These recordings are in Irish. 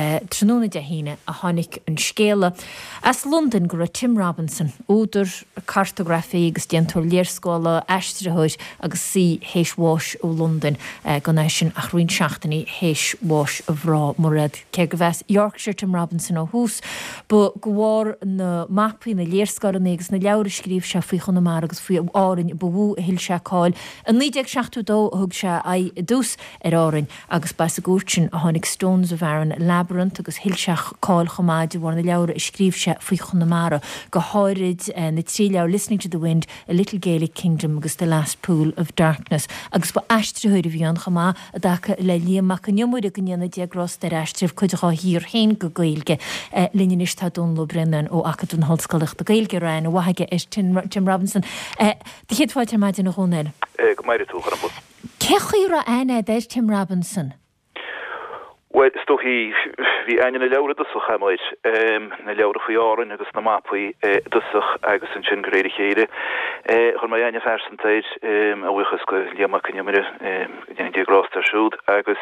tróna de híine a tháinig an scéala. As London go Tim Robinson, údar cartografí agus déantar léirscóla eistritheoid agus sí héis bháis ó London go éis sin a chroin seachtaí héis bháis a bhrá morad. Cé go bheits Yorkshire Tim Robinson ó hús, bu go bhár na mapaí na léirscóla agus na leabhar scríb se faoi chunamara agus faoi árainn bhú hill se cáil. An 1962 thug se dús árainn agus bas a gúirtin a tháinig Stones of Aaron Labyrinth agus hilseach cáil chomáide bhar na leabhar a scríb se faoi chunamara go háirid na trí leabhar Listening to the Wind, A Little Gaelic Kingdom agus The Last Pool of Darkness agus ba eistritheoid a bhí an chamá a dacha le líamach an niomúide go ndeanna diagros de eistrih chuideá hír héin go gailge linne is tá Donlo Brennan ó Acadún Holscoilach do gailge rain ó waige is Tim Robinson. De chéadháid maidide na hónail. Go maidir tú chu an bus. Ce chuire aine déir Tim Robinson? Well, sto hí aine na leabhar dusach chaid na leabhar faoi árainn agus na mapaí dusach agus an sin gréide chéide. Chun mai aine fersantéid a bhuichas go líamach an niomire déana diagrás tarsúd agus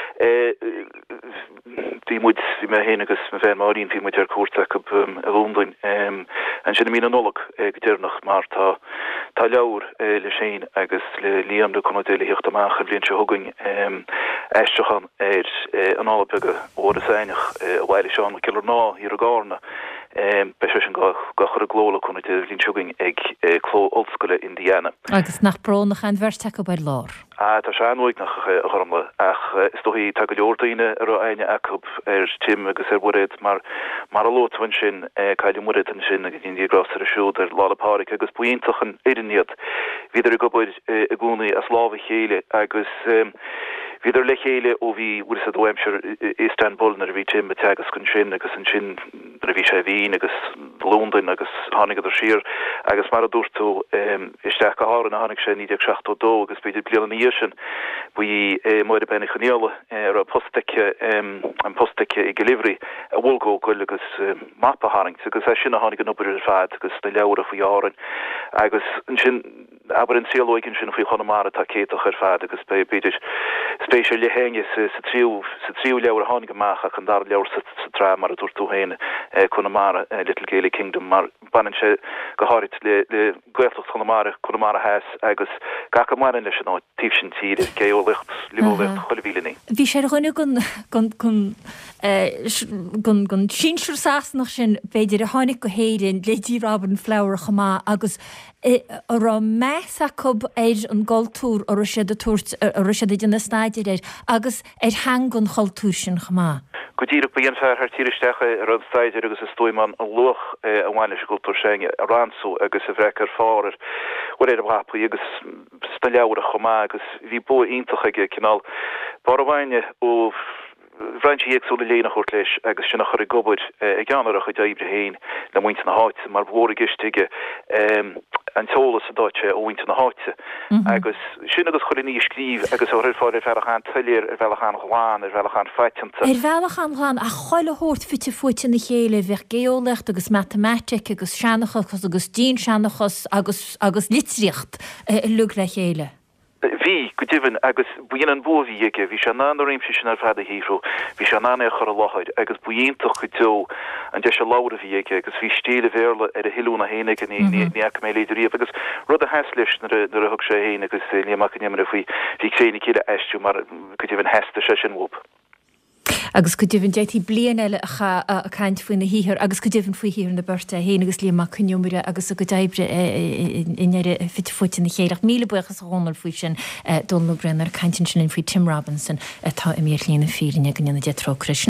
dí muid bhí me héana agus me bheith marín bhí muid ar cuairteach a bhúndain an sin mína nolach go deireanach mar tá leabhar le sin agus le líam de chunadéile hiocht amach a bblionn se thugainn eisteachan an ábege óras einich a bhile seán killar ná hir a gána be sin gachar a glóla chun lín siúgin ag chló oldscoile Indiana. Agus nach brnach an bhirteach go bair lár. Tá sé anmhaig nach chumla ach is tó hí tag go leortaíine ar aine acub Tim agus bhuiid mar a lóthain sin caiile muid an sin agus dín diagrásar a siúd ar lálapáric agus buíintach an éidirníad viidir go buid a gúnaí a sláva chéile agus viidir le chéile ó bhí bhfuil a dóimseir Istanbul na bhí Tim tegus chun sin agus an sin na bhí sé bhín agus London agus tháinig idir sir agus mar a dúirtú isteach go háir na tháinig sé 1962 agus beidir blian na sin buí muid a benna chunéala ar a postaice i gelivri a bhilgó goil agus mapaharing agus é sin a tháinig an obair ar fad agus na leabhar a faoi árainn agus an sin aber an síolóigin sin faoi chunamara tá céadach ar fad agus beidir spéisiú lehéine sa tríú leabhar a tháinig amach ach an dar leabhar sa trá mar a dúirtú héine chunamara Little Gaelic Kingdom mar banan sé go háirit le gcuirteach chunamara heas agus gacha marin leis an tíb sin tíad géolalacht libólacht choilehílení. Bhí sé chuine gon sínsúr sásnach sin beidir a tháinig go héireann le dtí Robin Flower chamá agus ar a meas acub éir an gáiltúr ar sé idir na snáidir éir agus hangan choiltúr sin chamá. Go dtíach bíon fear ar tíiristecha ar an staidir agus is stoiman an luch a bhhaine se goiltúr sénge a ransú agus a bhreic ar fáir bhfuil a bhapaí agus sta leabhar a chomá agus bhí bu ionintach aige cinál bar a bhaine ó Fraintí éagsúla léana chuirt leis agus sinna chuir gobaid ag ganarach a daibre héin le muinte na háite mar bhór gisteige an tólas a dáite ó muinte na háite agus sin agus chuir ní scríb agus ó fáir ar bhealach an tuiléir ar bhealach an gháin ar bhealach an feitanta. Ar bhealach an gháin a choile hórt fitte fuite na chéile bheith géolacht agus matematic agus seanachas agus dín seanachas agus litríocht lug le chéile. Bhí go dtíhann agus buon an bhóhí ige bhí se ná réimse sin ar fada híhrú, bhí se nána chur a láthid agus buíintach go dó an de se lára bhí ige agus bhí stíle bhéla ar a hiúna héine gan ní mé léidiríomh agus rud a heas leis nar a thug sé héine agus líamach nimara faoi bhí chéna chéile eistú mar go dtíhann heasta se sin bhób. Agus go dtíhann déití blian eile a caint faoin na híhir agus go dtíhann faoi hír na burta héana agus líamach cuniumire agus a go daibre inar fit fuite na chéireach míle buchas a hónar faoi sin Donlo Brennan caintin sin faoi Tim Robinson tá i mé líana fírinne gan na detrá